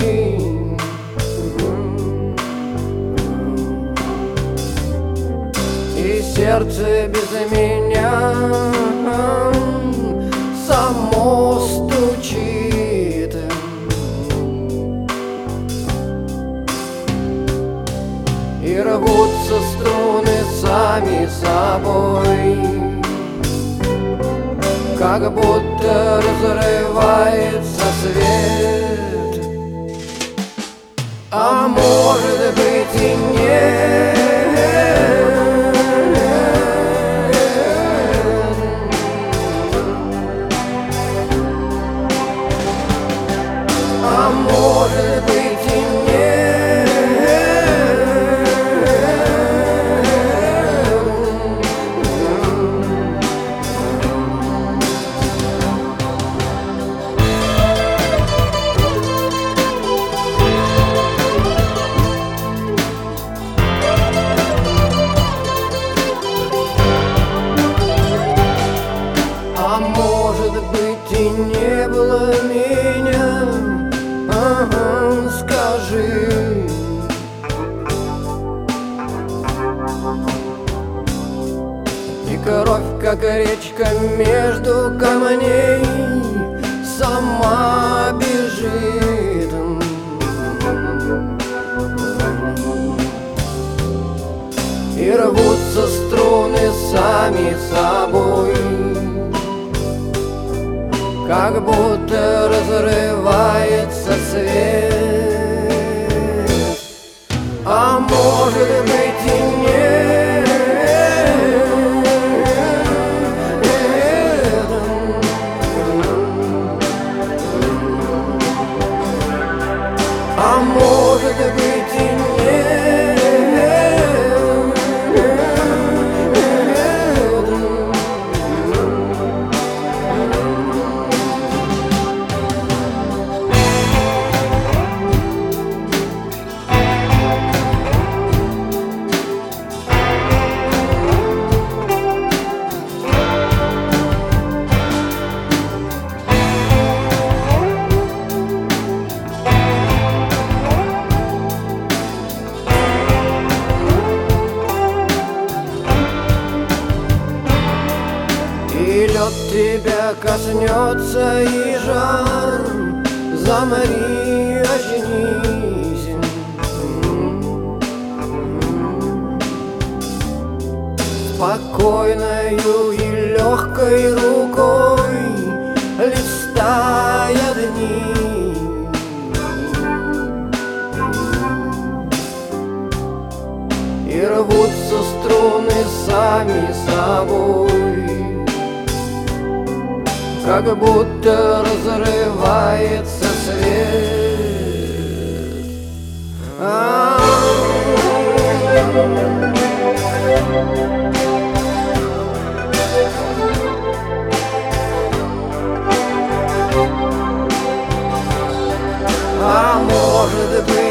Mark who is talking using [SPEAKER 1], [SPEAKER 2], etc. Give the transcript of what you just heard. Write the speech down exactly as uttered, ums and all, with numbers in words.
[SPEAKER 1] И сердце без меня само стучит. И рвутся струны сами собой, как будто разрывается свет. А может быть и нет. А может быть и нет. А может быть и не было меня, ага, скажи. И кровь, как речка между камней, сама бежит. И рвутся струны сами собой, как будто разрывается свет. А может быть и нет. А может быть и нет. И лед тебя коснется, и жар, замри, очнись. Спокойною и легкой рукой листая дни. И рвутся струны сами собой, как будто разрывается свет. А А может быть